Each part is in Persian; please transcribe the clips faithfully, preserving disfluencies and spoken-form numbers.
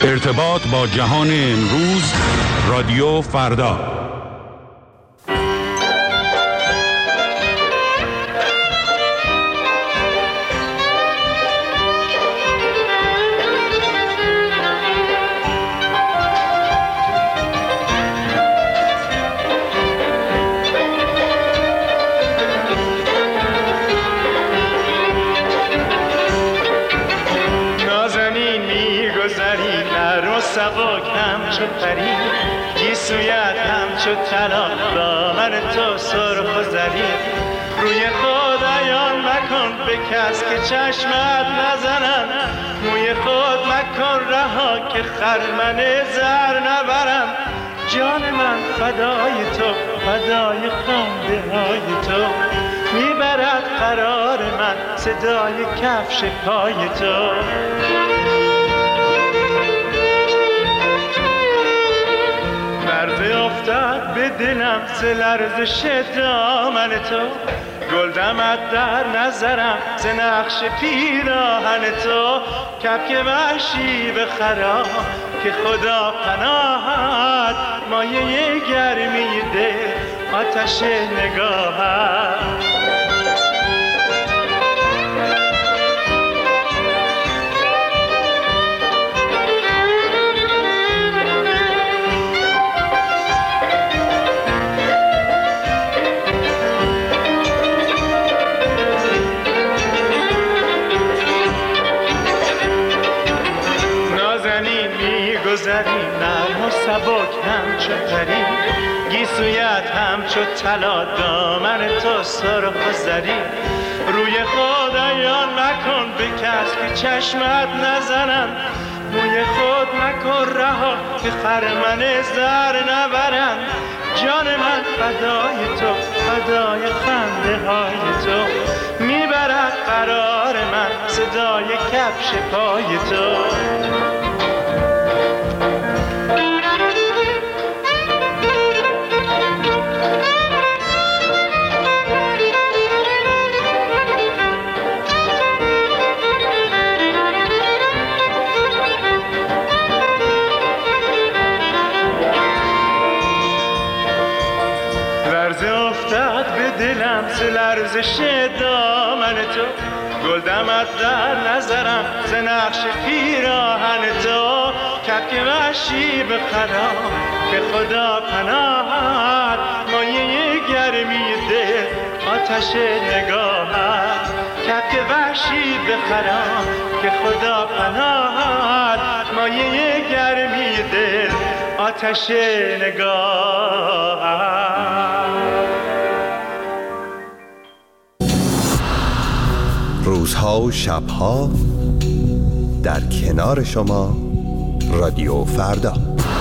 ارتباط با جهان امروز، رادیو فردا. گیسویت همچو طلا دامن تو سرخ و زرین روی خود عیان مکن به کس که چشمت نزنم موی خود مکن رها که خرمن زر نبرم جان من فدای تو فدای خنده های تو میبرد قرار من صدای کفش پای تو لرزه افتاد به دلم ز لرزش دامن تو گل دمد در نظرم ز نقش پیراهن تو کبک وحشی به خرام که خدا پناهت مایه گرمی دل آتش نگاهت نرم و سبک همچو پری گیسویت همچو طلا دامن تو سرخ و زرین روی خود عیان مکن به کس که چشمت نزنم موی خود مکن رها که خرمن زر نبرم جان من فدای تو فدای خنده های تو میبرد قرار من صدای کفش پای تو دلم ز لرزش دامن تو گل دمد در نظرم ز نقش پیراهن تو کبک وحشی به خرام که خدا پناهت مایه گرمی دل آتش نگاهت کبک وحشی به خرام که خدا پناهت مایه گرمی دل آتش نگاهت روزها و شبها در کنار شما رادیو فردا.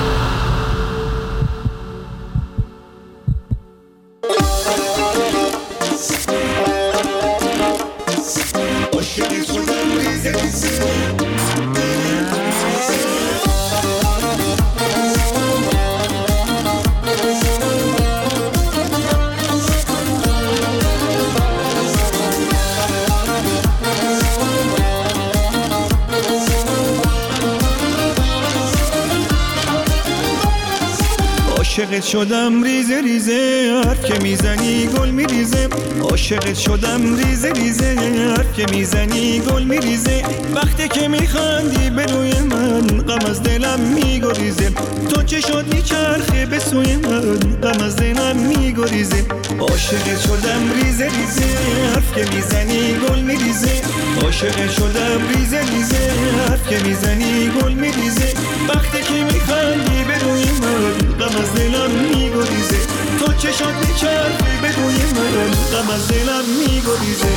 عاشقت شدم ریزه ریزه حرف که میزنی گل میریزه عاشقت شدم ریزه ریزه حرف که میزنی گل میریزه وقتی که میخندی به روی من غم از دلم میگریزه تو چه شد میچرخه به سوی من غم از دلم میگریزه عاشقت شدم ریزه ریزه حرف که میزنی گل میریزه عاشقت شدم ریزه ریزه حرف که میزنی گل میریزه وقتی که میخندی به روی من غم از دلم میگریزه تو چه شد میچرخی به روی من غم از دلم میگریزه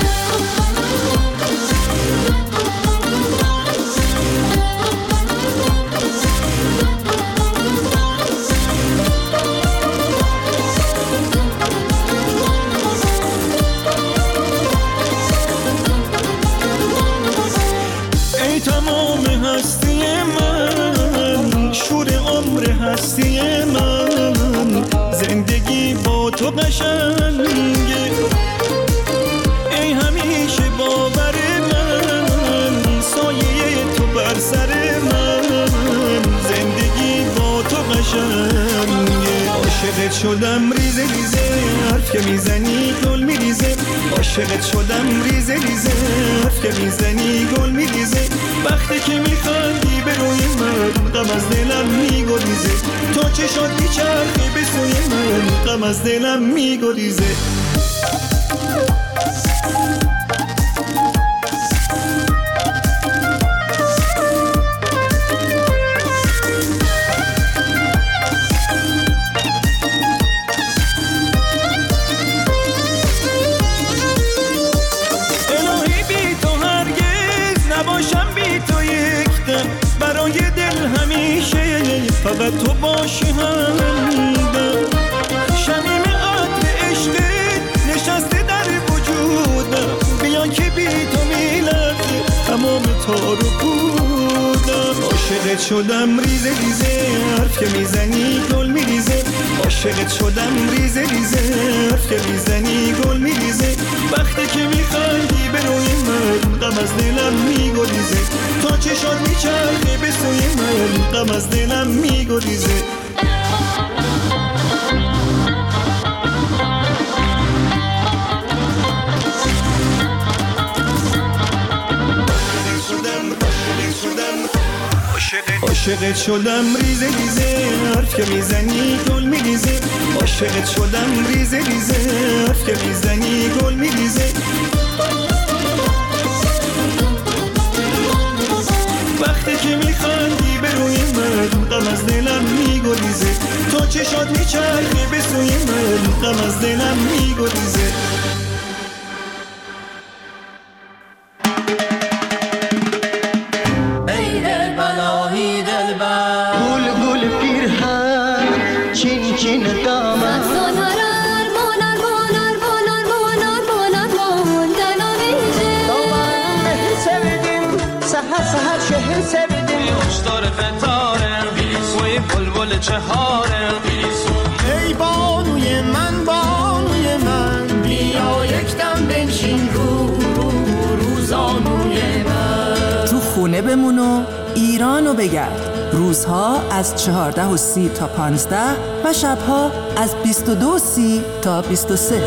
ای تمام هستی من شور عمر هستی من زندگی با تو قشنگه ای همیشه باور من سایه تو بر سر من شدم ریزه ریزه حرف که میزنی گل میریزه عاشقت شدم ریزه ریزه حرف که میزنی گل میریزه وقتی که میخندی به روی من غم از دلم میگریزه تو چشات میچرخی به سوی من غم از دلم میگریزه فقط تو باشی همدم شمیم عطر عشقت نشسته در وجودم بیان که بی تو میلرزه تمام تار و پودم عاشقت شدم ریزه ریزه حرف که میزنی گل میریزه عاشقت شدم ریزه ریزه حرف که میزنی گل میریزه وقتی که میخندی به روی من غم از دلم میگریزه تو چشات میچرخه به سوی من غم از دلم میگریزه عاشقت شدم ریزه ریزه حرف که میزنی گل میریزه عاشقت شدم ریزه ریزه حرف که میزنی گل میریزه وقتی که میخندی به روی من غم از دلم میگریزه تو چشات میچرخه به سوی من غم از دلم میگریزه ای بانوی من بانوی من بیا یک دم بنشین رو رو روزانوی من تو خونه بمون و ایرانو بگرد روزها از چهارده و سی تا پانزده و شبها از بیست و دو و سی تا بیست و سه.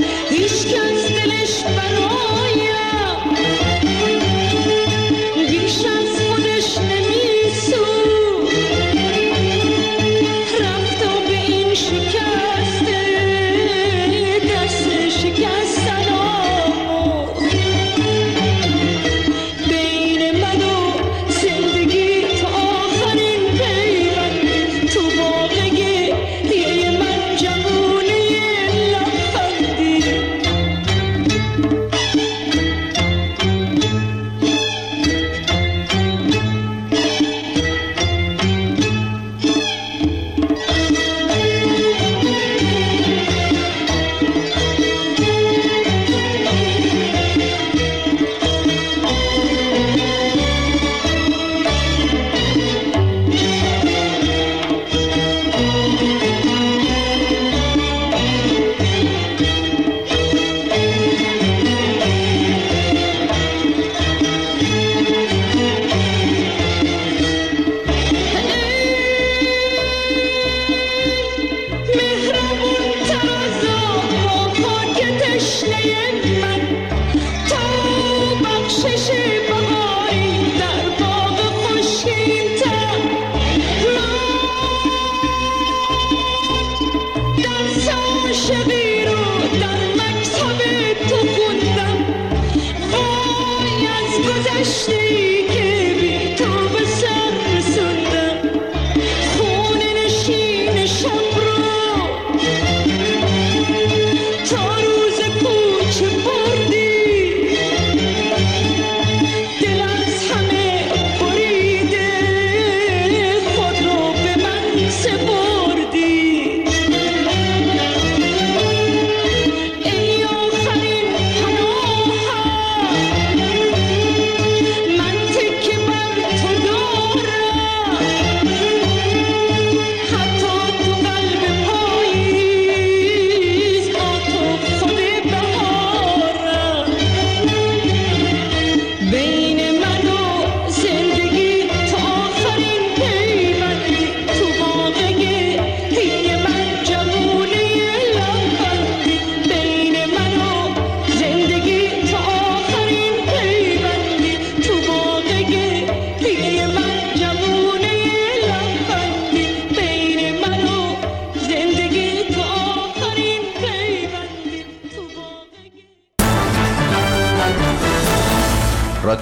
هیچ کس دلش برایم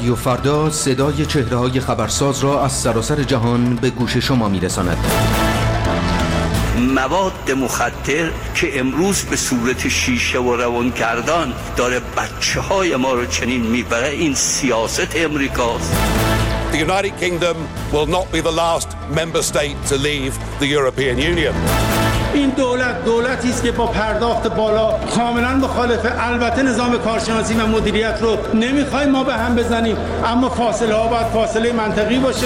رادیو فردا صدای چهره‌های خبرساز را از سراسر جهان به گوش شما می‌رساند. مواد مخدر که امروز به صورت شیشه و روانگردان داره بچه‌های ما رو چنین میبره، این سیاست امریکاست. The United Kingdom will not be the last member state to leave the European Union. این دولت دولتی است که با پرداخت بالا کاملا مخالفه. البته نظام کارشناسی و مدیریت رو نمیخوایم ما به هم بزنیم، اما فاصله ها باید فاصله منطقی باشه.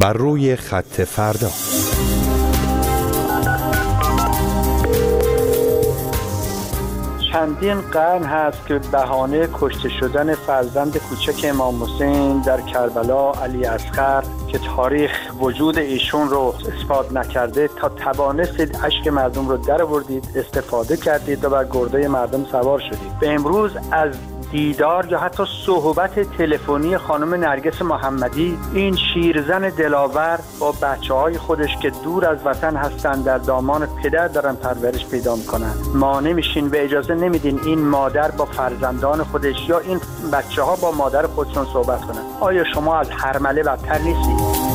بر روی خط فردا. چندین قرن هست که بهانه کشته شدن فرزند کوچک امام حسین در کربلا علی اصغر که تاریخ وجود ایشون رو اثبات نکرده تا توانستید اشک مردم رو در آوردید، استفاده کردید و بر گرده مردم سوار شدید. به امروز از دیدار یا حتی صحبت تلفنی خانم نرگس محمدی، این شیرزن دلاور با بچه‌های خودش که دور از وطن هستن در دامان پدر دارن پرورش پیدا میکنن، ما نمیشین و اجازه نمیدین این مادر با فرزندان خودش یا این بچه‌ها با مادر خودشون صحبت کنن. آیا شما از هرمله بدتر نیستید؟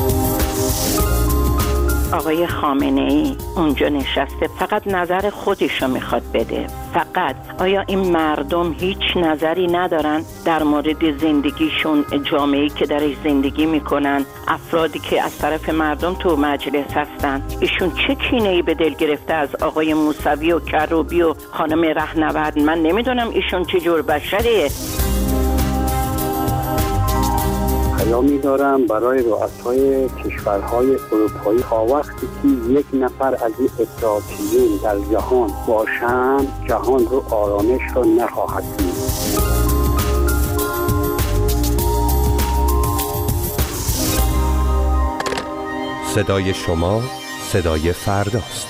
آقای خامنه‌ای اونجا نشسته، فقط نظر خودشو میخواد بده. فقط آیا این مردم هیچ نظری ندارن در مورد زندگیشون، جامعه‌ای که درش زندگی میکنن، افرادی که از طرف مردم تو مجلس هستن؟ ایشون چه کینه‌ای به دل گرفته از آقای موسوی و کروبی و خانم رهنورد؟ من نمیدونم ایشون چه جور بشریه. پیامی دارم برای رؤسای کشورهای اروپایی تا وقتی که یک نفر از این اتحادیون در جهان باشند، جهان رو آرامش رو نخواهد دید. صدای شما صدای فرداست.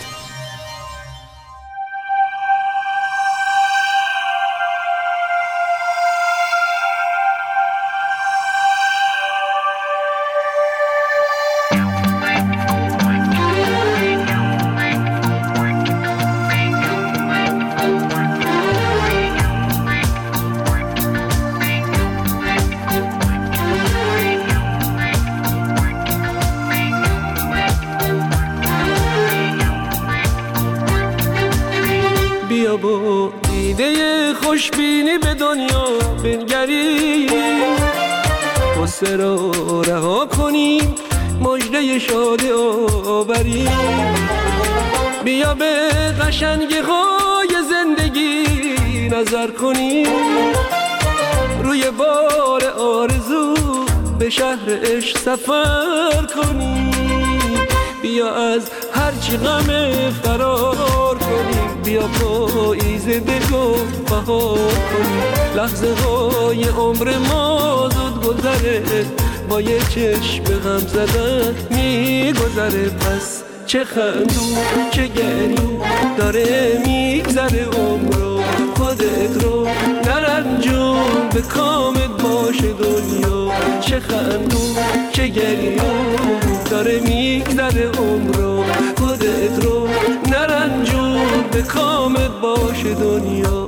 بیا با دیده خوشبینی به دنیا بنگری، غصه را رها کنیم، مژده شادی آوریم. بیا به قشنگی های زندگی نظر کنیم، روی بار آرزو به شهر عشق سفر کنیم. بیا از هرچی غم فرار کنیم، بیا پاییز دلو بهار کنیم. لحظه های عمر ما زود گذره، با یه چشم غم زدن میگذره. پس چه خندون چه گریون داره میگذره عمرو، خودت رو نرنجون به کامت باشه دنیا. چه خندون چه گریون داره میگذره عمرو، خودت رو نرنجون به کامت باشه دنیا.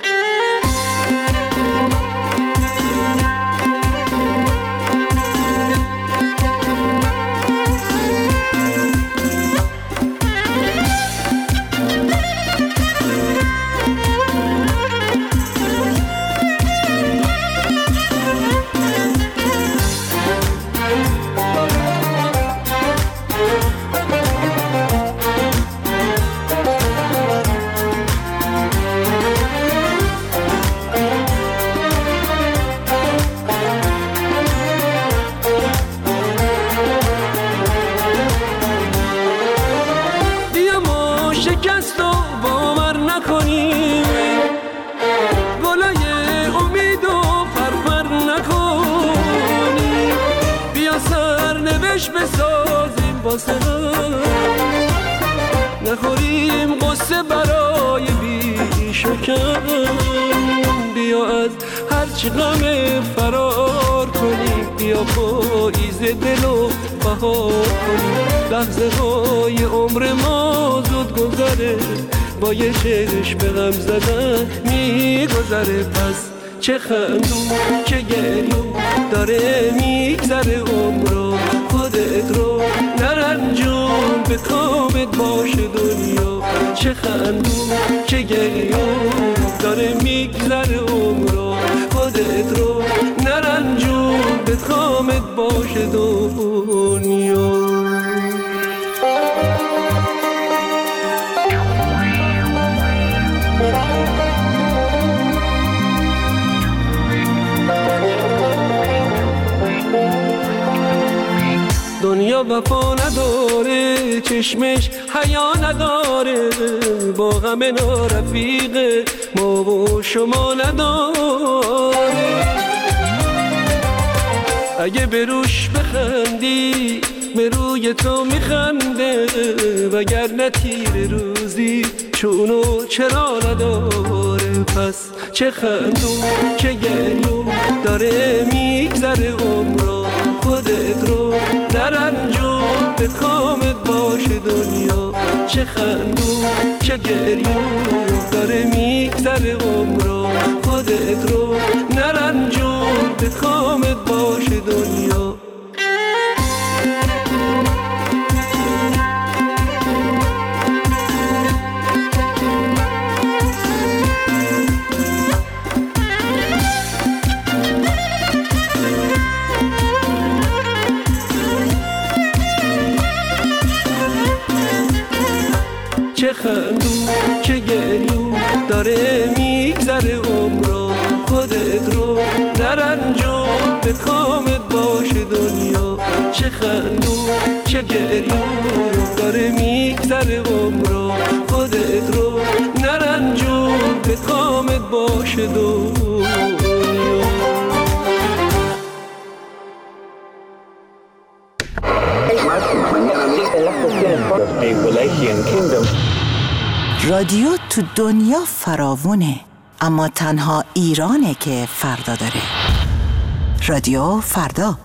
شکست و باور نکنیم، گلای امید و فرفر نکنیم. بیا سرنوشت بسازیم واسه هم، نخوریم قصه برای بیش و کم. بیا از هرچی غم فرار کنیم، بیا پاییز دلو بهار کنیم. لحظه های عمر ما زود گذره، با یه چشم غم زدن میگذره. پس چه خندون چه گریون داره میگذره عمرو، خودت رو نرنجون به کامت باشه دنیا. چه خندون چه گریون داره میگذره عمرو، خودت رو نرنجون به کامت باشه دنیا. دنیا دنیا وفا نداره، چشمش حیا نداره، با غم نارفیق ما و شما نداره. اگه به روش بخندی به روی تو میخنده، وگرنه تیر روزی چونو چرا نداره. پس چه خندون چه گریون داره میگذره عمرا، خودت رو نرنجون به کامت باشه دنیا. چه خندون چه گریون داره میگذره عمرا، خودت رو نرنجون به کامت باشه دنیا. چه خندون چه گریون داره میگذره عمرا، خودت رو نرنجون به کامت باشه دنیا. چه خندون چه گریون داره میگذره عمرا، خودت رو نرنجون به کامت باشه دنیا. رادیو تو دنیا فراوونه، اما تنها ایرانه که فردا داره. رادیو فردا.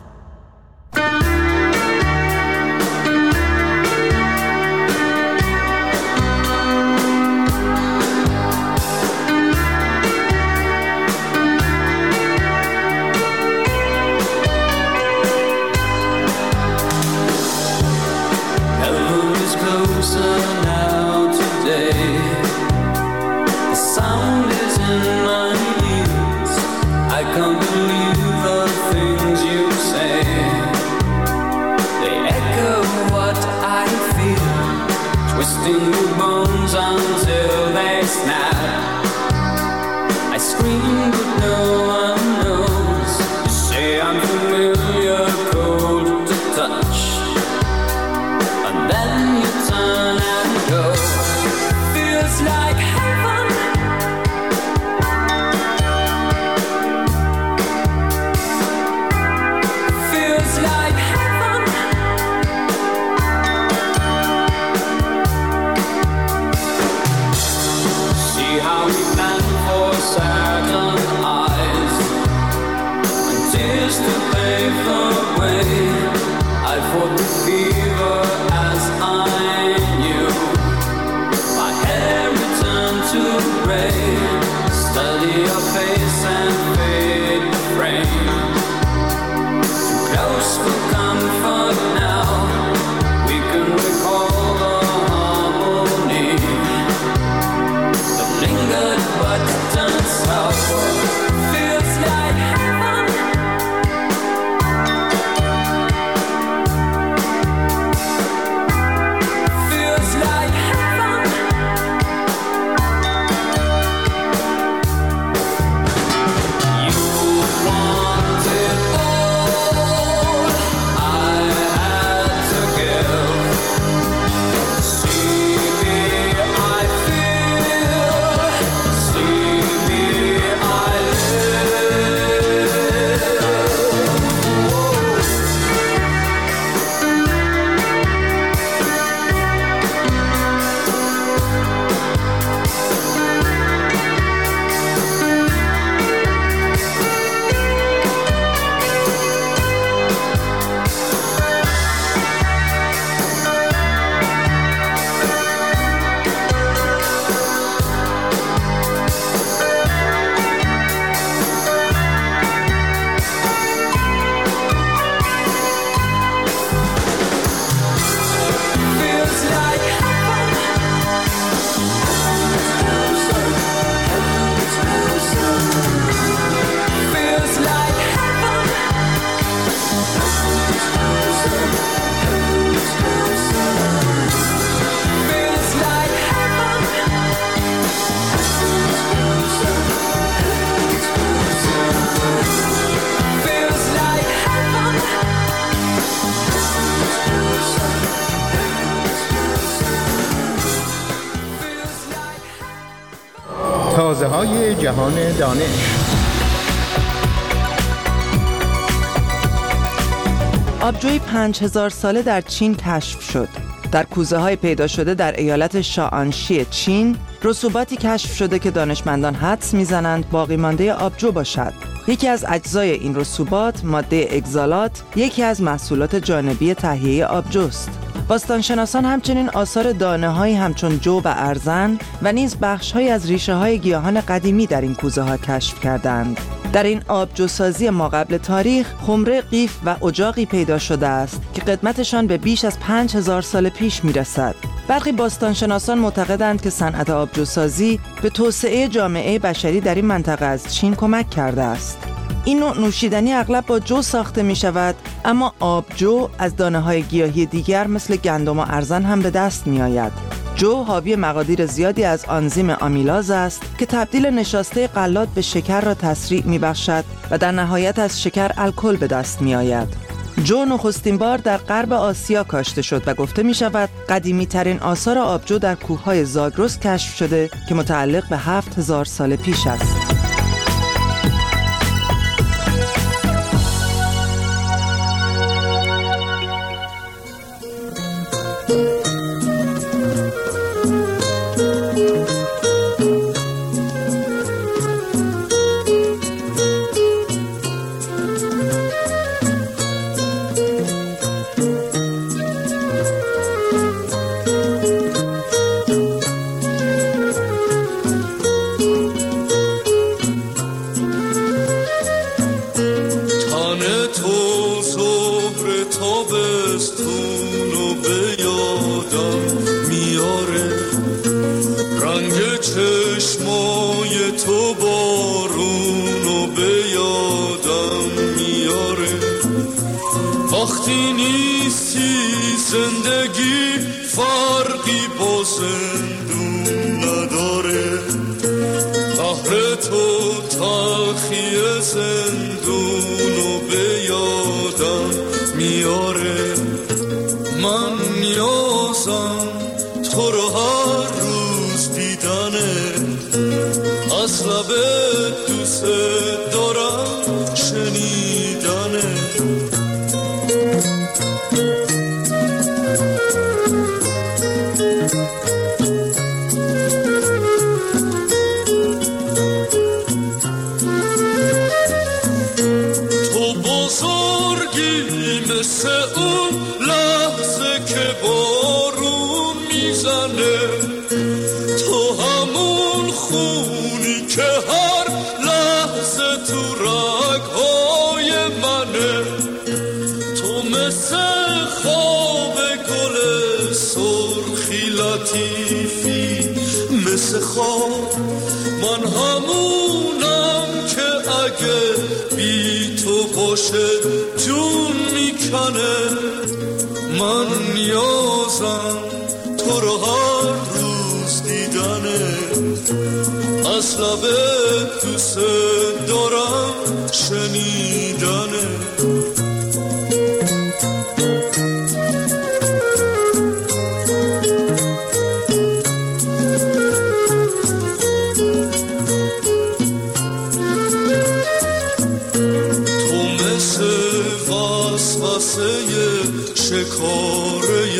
How we stand for second eyes. چهره‌های جهان دانش. آبجوی پنج هزار ساله در چین کشف شد. در کوزه های پیدا شده در ایالت شانشی چین، رسوباتی کشف شده که دانشمندان حدس میزنند باقی مانده آبجو باشد. یکی از اجزای این رسوبات، ماده اگزالات، یکی از محصولات جانبی تهیه آبجوست. باستانشناسان همچنین آثار دانه‌هایی همچون جو و ارزن و نیز بخش‌هایی از ریشه‌های گیاهان قدیمی در این کوزه‌ها کشف کردند. در این آبجوسازی ماقبل تاریخ، خمره قیف و اجاقی پیدا شده است که قدمتشان به بیش از پنج هزار سال پیش میرسد. برخی باستانشناسان معتقدند که صنعت آبجوسازی به توسعه جامعه بشری در این منطقه از چین کمک کرده است. این نوع نوشیدنی اغلب با جو ساخته می شود، اما آبجو از دانه‌های گیاهی دیگر مثل گندم و ارزن هم به دست می آید. جو حاوی مقادیر زیادی از آنزیم آمیلاز است که تبدیل نشاسته غلات به شکر را تسریع می بخشد و در نهایت از شکر الکل به دست می آید. جو نخستین بار در غرب آسیا کاشته شد و گفته می شود قدیمی ترین آثار آبجو در کوههای زاگرس کشف شده که متعلق به هفت هزار سال پیش است. وقتی نیستی زندگی فرقی با زندون نداره، قهر تو تلخی زندونو به یادم میاره. من نیازم تو رو هر روز دیدنه، از لبت دوست دارم شنیدنه. مثل اون لحظه که بارون میزنه، تو همون خونی که هر لحظه تو رگهای منه. تو مثل خواب گل سرخی لطیفی، مثل خواب من همونم که اگه بی تو باشه جون میکنه. من نیازم تو رو هر روز دیدنه، از لبت دوست دارم شنیدنه. شکاره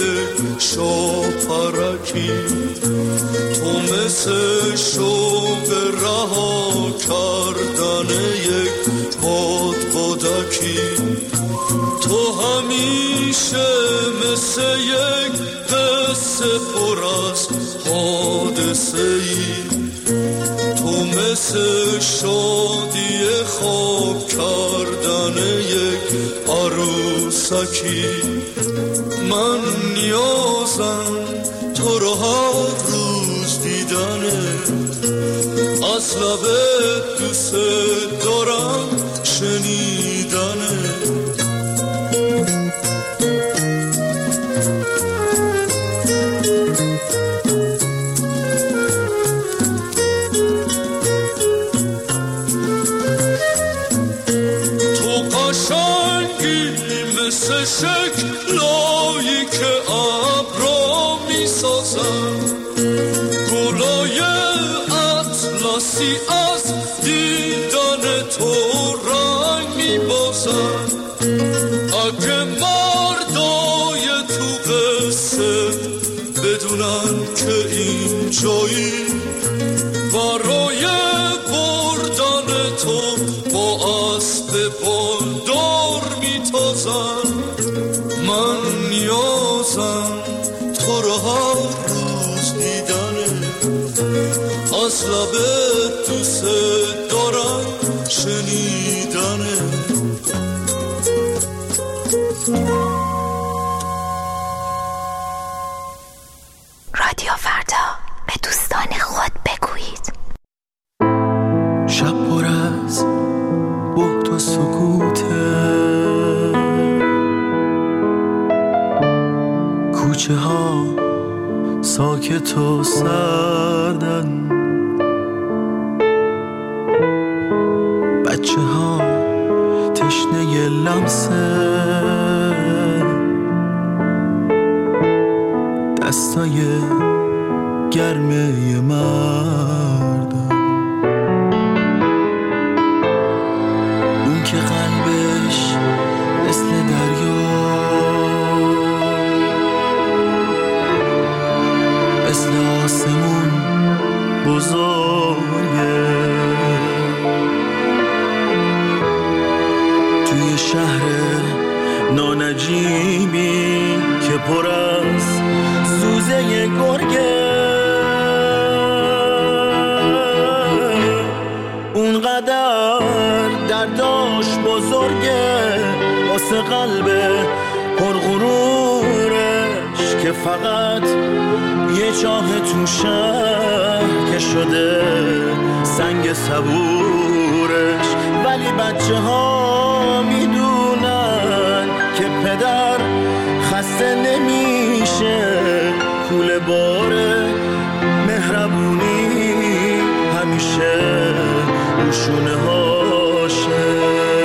شاپرکی، تو مثل شوق رها کردن یک باد بادکی. تو همیشه مثل یک قصه پر از حادثه ای، تو مثل شادی خواب کردن یک عروسکی. من نیازم تو رو هر روز دیدنه، از لبت دوست دارم شنیدنه. مثل شکلایی که ابرا می سازن، گلای اطلسی تو با اسب بالدار میتازم. من نیازم تو رو هر روز دیدنه، از لبت دوست دارم شنیدنه. رادیو فردا، به دوستان خود بگویید. شب پر از بهت و سکوته، کوچه ها ساکت و سردن، بچه ها تشنه لمسه دستای گرمه مردم، اون که قلبش مثل دریا، مثل آسمون بزرگه، توی شهر نانجیبی که پر از سوزه گرگه، اونقدر درداش بزرگه واسه قلب پرغرورش که فقط یه چاه تو شهر که شده سنگ صبورش. ولی بچه ها میدونن که پدر خسته نمیشه، کوله باره مهربونی همیشه روشونه هاشه.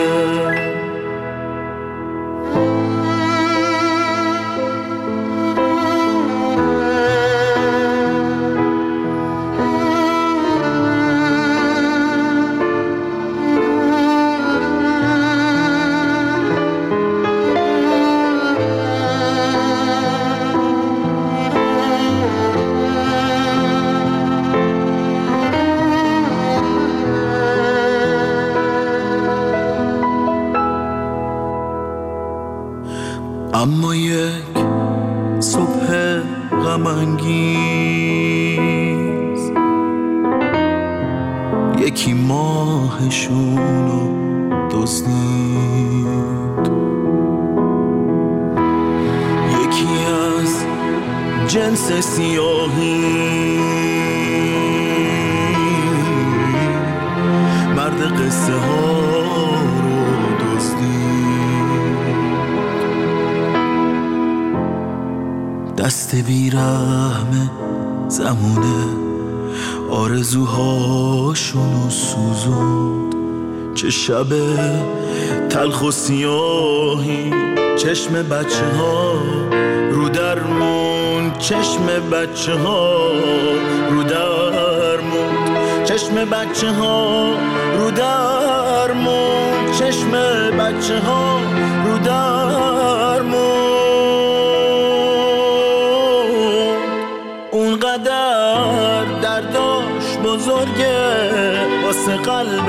اما یک صبح غم انگیز یکی ماهشونو دزدید، یکی از جنس سیاهی مرد قصه ها رو دزدید. دست بیرحم زمونه آرزوهاشونو سوزوند، چه شب تلخ و سیاهی چشم بچه ها رو درمون، چشم بچه ها رو درمون، چشم بچه ها رو درمون، چشم بچه ها رو درمون. اونقدر درداش بزرگه واسه قلب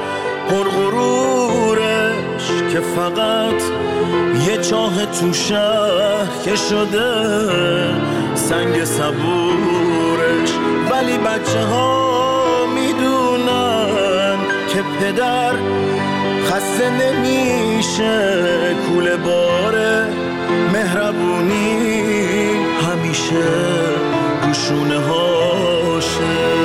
پرغرورش که فقط یه چاه تو شهر که شده سنگ صبورش. ولی بچه ها میدونن که پدر خسته نمیشه، کوله باره مهربونی همیشه روشونه هاشه.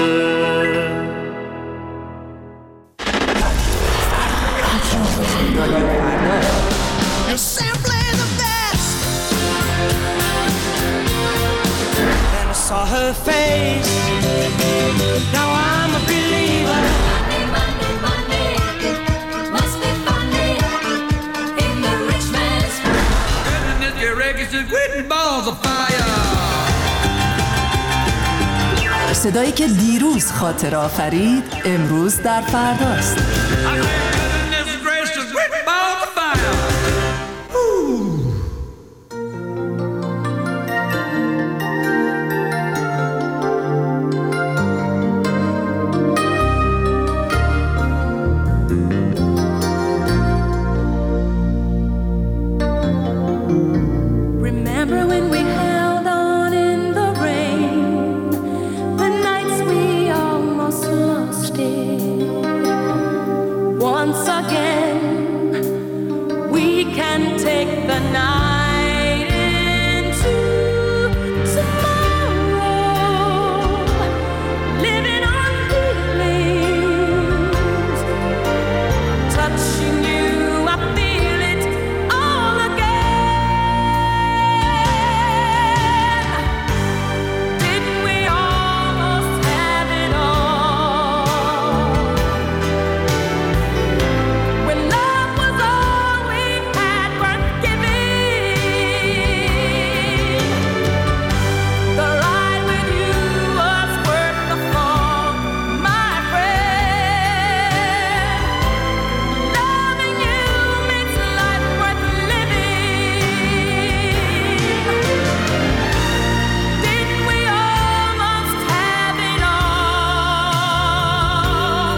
You're simply the best. Then I saw her face. Now I'm a believer. Monday, Monday, Monday. Must be funny in the rich man's world. Goodness, your records is written balls of fire. صدایی که دیروز خاطر آفرید امروز در فرداست. once again. We can take the night into tomorrow, living on feelings, touching you, I feel it all again. Didn't we almost have it all? When love was all we had worth giving, the ride with you was worth the fall, my friend. Loving you makes life worth living. Didn't we almost have it all?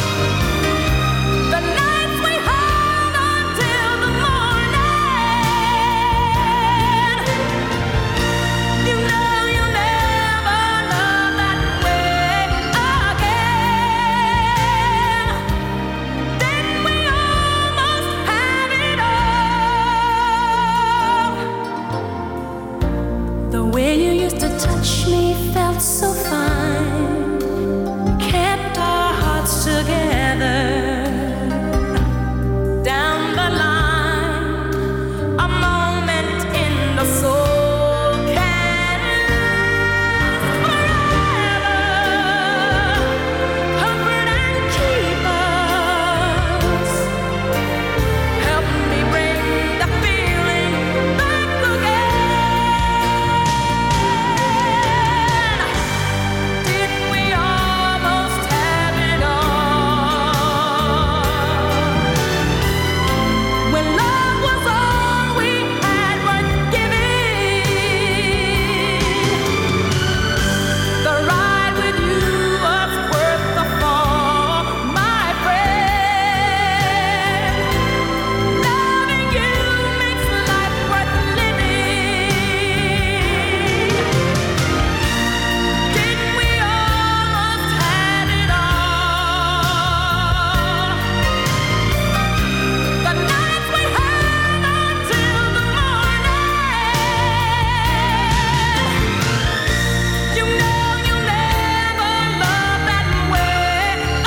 The nights we held on till the morning. You know you'll never love that way again. Didn't we almost have it all? The way you used to touch me felt so fine, kept our hearts together. Down the line, a moment in the soul can last forever. Comfort and keep us. Help me bring the feeling back again. Didn't we almost have it all? When love was all we had worth giving, the ride with you was worth the fall, my friend. Loving you makes life worth living. Didn't we almost have it all? The nights we held on till the morning. You know you'll never love that way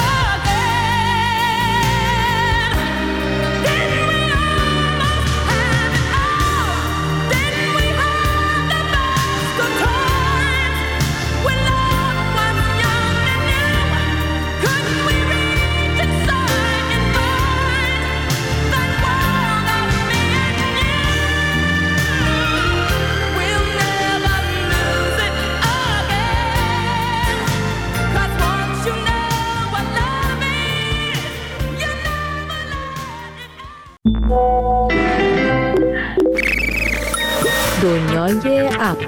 again. Didn't we almost have it all? Didn't we have the best of times when love was young and new? Couldn't we reach inside and find that world of me and you? We'll never lose it again. 'Cause once you know what love is, you never دنیای اپ.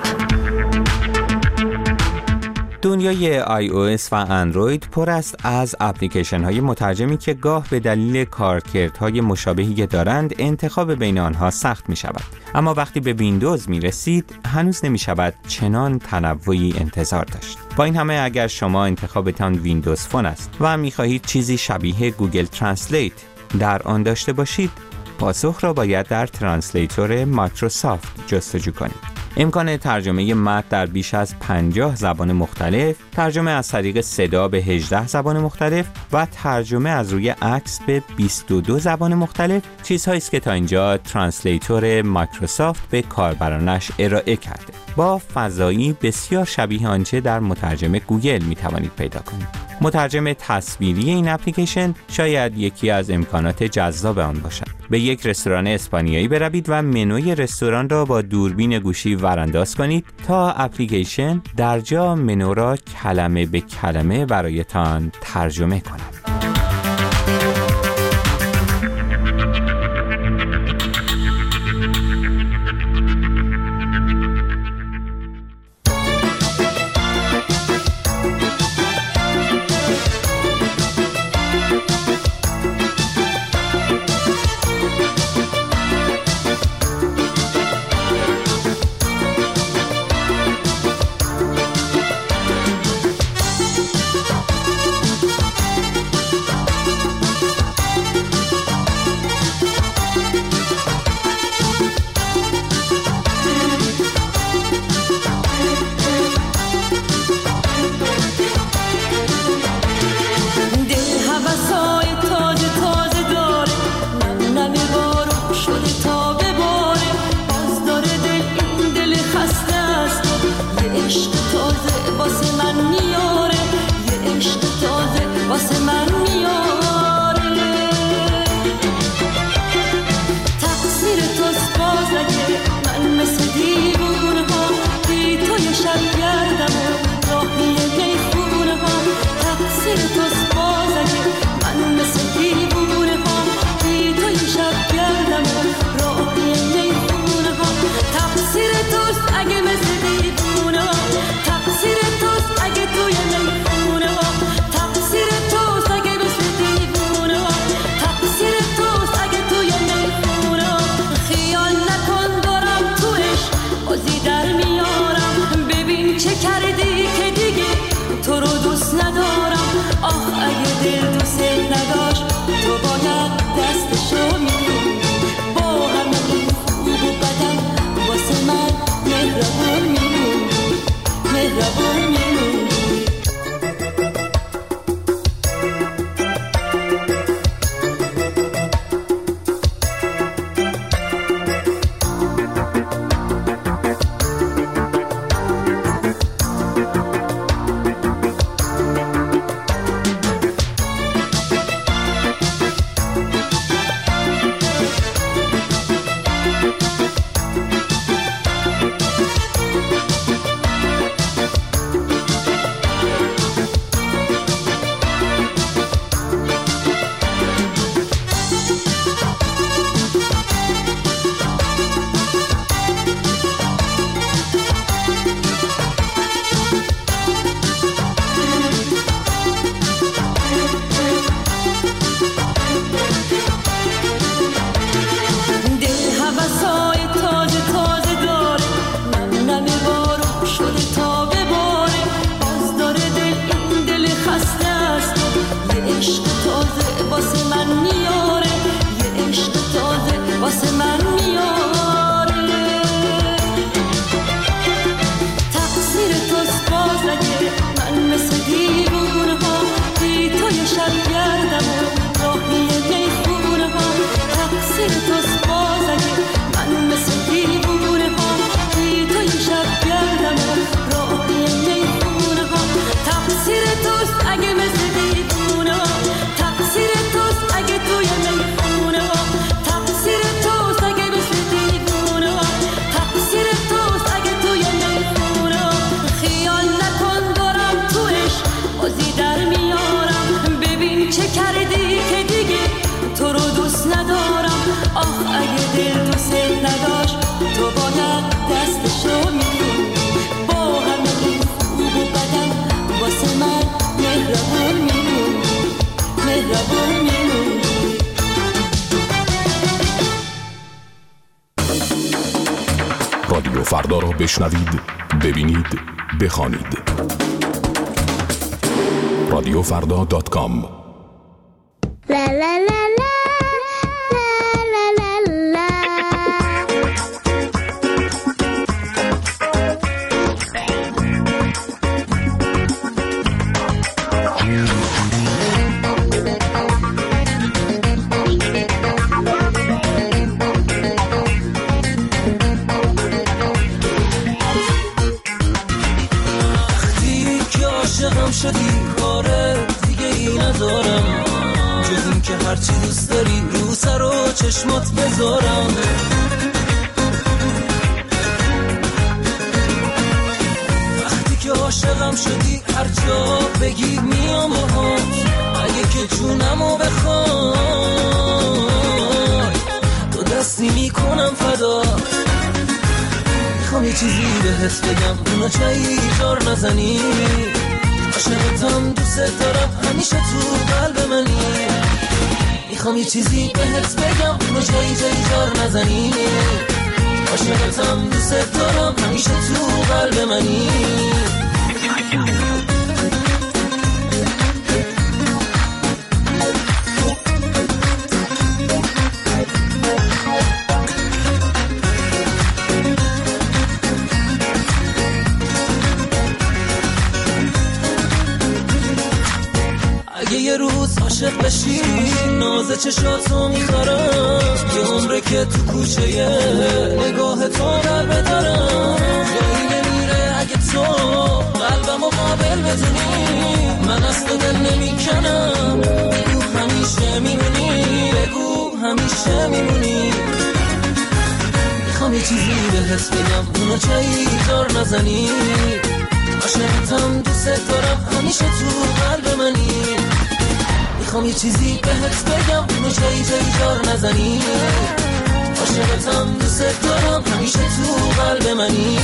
دنیای آی او اس و اندروید پر است از اپلیکیشن های مترجمی که گاه به دلیل کارکردهای مشابهی که دارند انتخاب بین آنها سخت می شود. اما وقتی به ویندوز می رسید هنوز نمی شود چنان تنوعی انتظار داشت. با این همه اگر شما انتخابتان ویندوز فون است و می خواهید چیزی شبیه گوگل ترنسلیت در آن داشته باشید، پاسخ را باید در ترنسلیتور مایکروسافت جستجو کنید. امکان ترجمه متن در بیش از پنجاه زبان مختلف، ترجمه از طریق صدا به هجده زبان مختلف و ترجمه از روی عکس به بیست و دو زبان مختلف چیزهایی است که تا اینجا ترنسلیتور مایکروسافت به کاربرانش ارائه کرده. با فضایی بسیار شبیه آنچه در مترجم گوگل می توانید پیدا کنید. مترجم تصویری این اپلیکیشن شاید یکی از امکانات جذاب آن باشد. به یک رستوران اسپانیایی بروید و منوی رستوران را با دوربین گوشی ورانداز کنید تا اپلیکیشن در جا منو را کلمه به کلمه برایتان ترجمه کند. دستشو میگیرم با همه خوب و بدم واسه من مهربون میمون مهربون میمون رادیو فردا را بشنوید، ببینید، بخوانید. رادیو فردا دات کام. لا لا لا لا لا لا لا. شدی کاره دیگه ای ندارم جز این که هرچی دوست داری رو سر و چشمات بذارم. وقتی که عاشقم شدی هر جا بگی میام باهات، اگه که جونمو بخوای تو دستی میکنم فدا. میخوام یه چیزی بهت بگم اونو چایی جار نزنی، عاشقتم دوست دارم همیشه تو قلب منی. میخوام یه چیزی بهت بگم اونو جایی جایی جار نزنی، عاشقتم دوست دارم همیشه تو قلب منی. یه روز عاشق بشی ناز چشاتو میخارم، یه عمره که تو کوچه نگاه تو در بدارم. جایی نمیره اگه تو قلبمو قابل بدونی، من از تو دل نمیکنم. بگو همیشه میمونی، بگو همیشه میمونی. میخوام یه چیزی بهت بگم اونو چایی جار نزنی، عاشقتم دوست دارم همیشه تو قلب منی. میخوام یه چیزی بهت بگم اونو جایی جایی جار نزنی، عاشقتم دوست دارم همیشه تو قلب منی.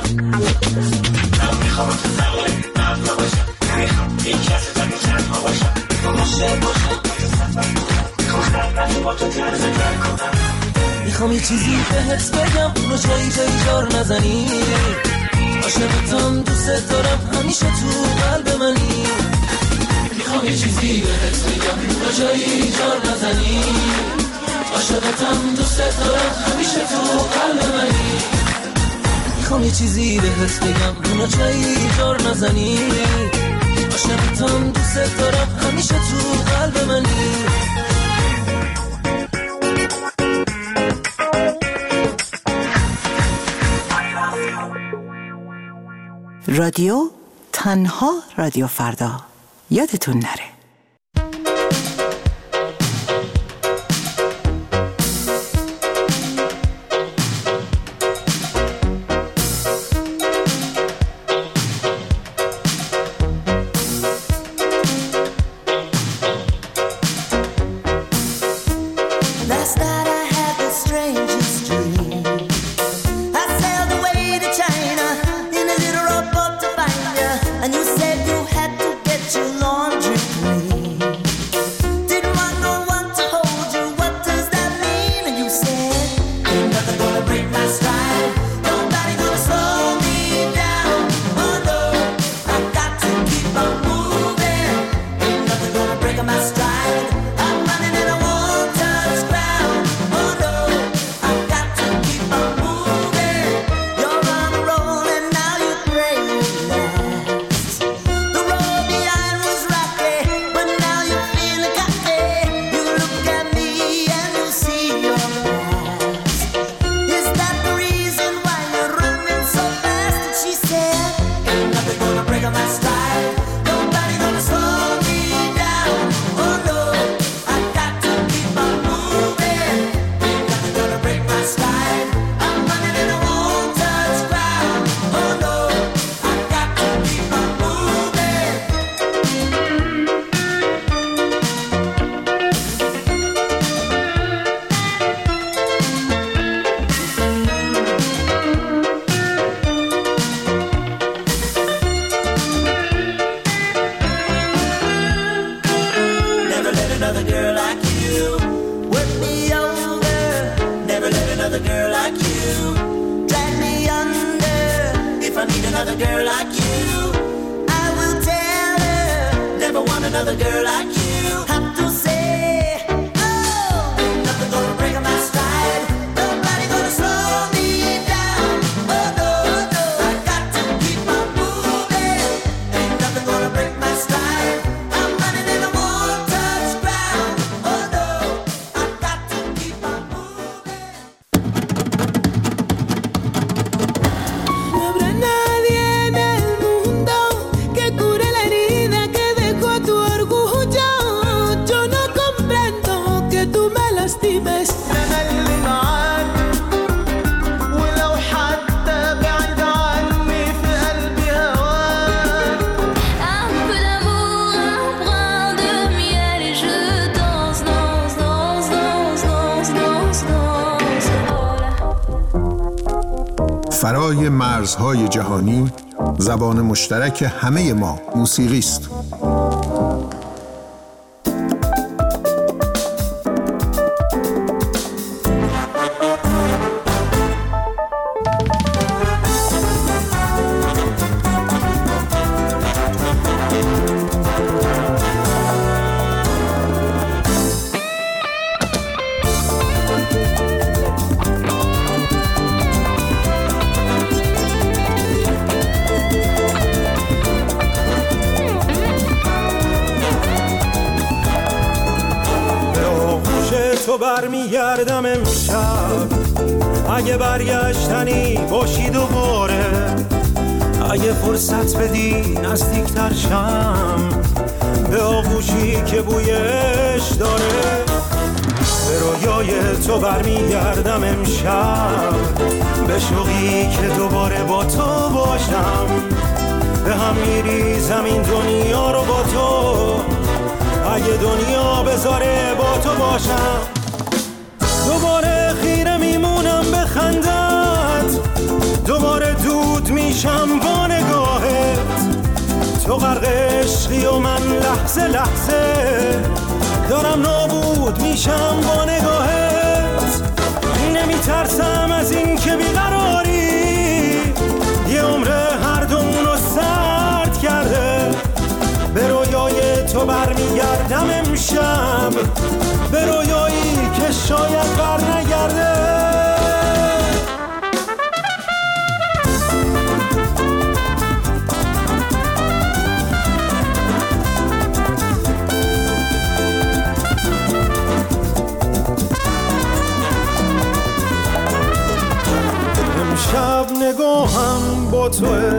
نمیخوام تو زبانی نفتا باشم، نمیخوام این کسی تا که تنها باشم، میخوام عاشق باشم میخوام خرد با تو طرز در کنم، میخوام یه چیزی بهت بگم اونو جایی جایی جار نزنی، عاشقتم دوست دارم همیشه تو قلب منی، میخوام یه چیزی بهت بگم اونو جایی جار نزنی، عاشقتم دوست دارم همیشه تو قلب منی، میخوام یه چیزی بهت بگم اونو جایی جار نزنی، عاشقتم دوست دارم همیشه تو قلب منی. رادیو تنها رادیو فردا، یادتون نره. فرای مرزهای جهانی، زبان مشترک همه ما موسیقی است. تو برمیگردم امشب، اگه برگشتنی باشی دوباره، اگه فرصت بدی نزدیکتر شم به آغوشی که بویش داره، به رویای تو برمیگردم امشب، به شوقی که دوباره با تو باشم، به هم میریزم این دنیا رو با تو، اگه دنیا بذاره با تو باشم، دوباره خیره میمونم به خندت، دوباره دود می تو غرق عشقی و من لحظه لحظه دارم نابود میشم با نگاهت. نمیترسم از این که بیقراری یه عمر هر دومونو سرد کرده. به رویای تو برمیگردم امشب، به رویایی که شاید بر نگرده. امشب نگاهم با توه،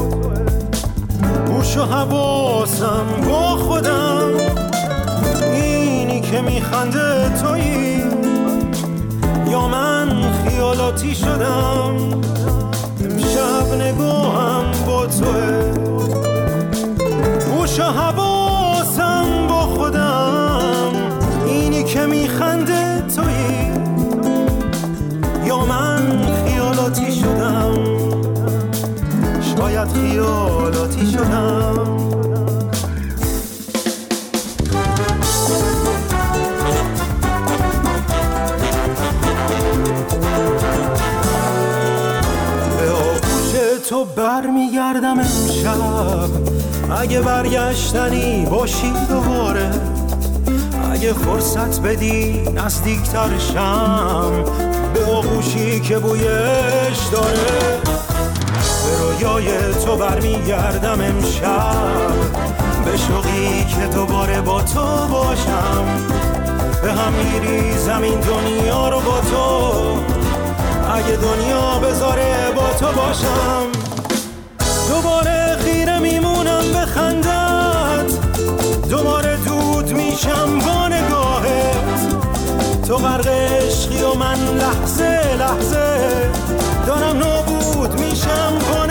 گوش و حواسم با خودم. اینی که میخنده تویی یا من خیالاتی شدم؟ امشب نگاهم با توه، گوش و حواسم با خودم. اینی که میخنده تویی یا من خیالاتی شدم؟ شاید خیالاتی شدم. به آغوش تو برمیگردم امشب، اگه برگشتنی باشی دوباره. اگه فرصت بدی نزدیکتر شم به آغوشی که بویش داره. به رویای تو برمیگردم امشب، به شوقی که دوباره با تو باشم. به هم میریزم این دنیا رو با تو، اگه دنیا بذاره با تو باشم. دوباره خیره میمونم به خندت، دوباره دود میشم با نگاهت. تو غرق عشقی و من لحظه لحظه دارم نابود میشم.